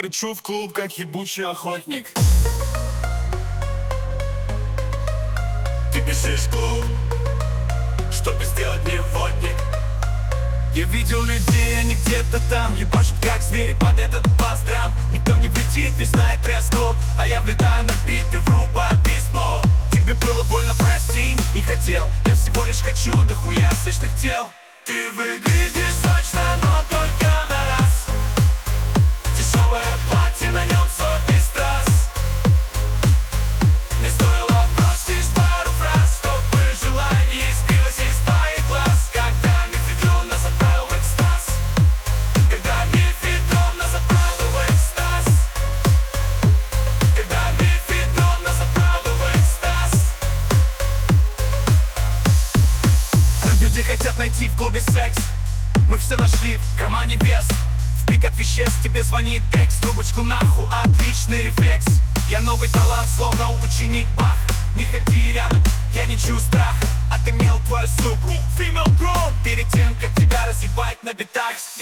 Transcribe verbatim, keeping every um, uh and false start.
Рычу в клуб, как ебучий охотник. Ты бежишь в клуб, чтобы сделать мне водник. Я видел людей, они где-то там ебашут как звери под этот бас-драм. Никто не влетит, не знает тряску, а я влетаю на бит и вру под письмо. Тебе было больно, прости, не хотел. Я всего лишь хочу дохуя сочных тел. Ты выглядишь сочно, но только на раз. Дешевое платье, на нем сотни страз. Не стоило бросить пару фраз, чтобы желание искрилось из твоих глаз. Когда мефедрон нас отправил в экстаз. Когда мефедрон нас отправил в экстаз. Когда мефедрон нас отправил в экстаз. Люди хотят найти в клубе секс. Мы все нашли в кармане вес. В пик от веществ тебе звонит экс. Трубочку нахуй, отличный рефлекс. Я новый талант, словно ученик Бах. Не ходи рядом, я не чую страха. Отымел твою суку, female grown. Перед тем, как тебя разъебать на битах,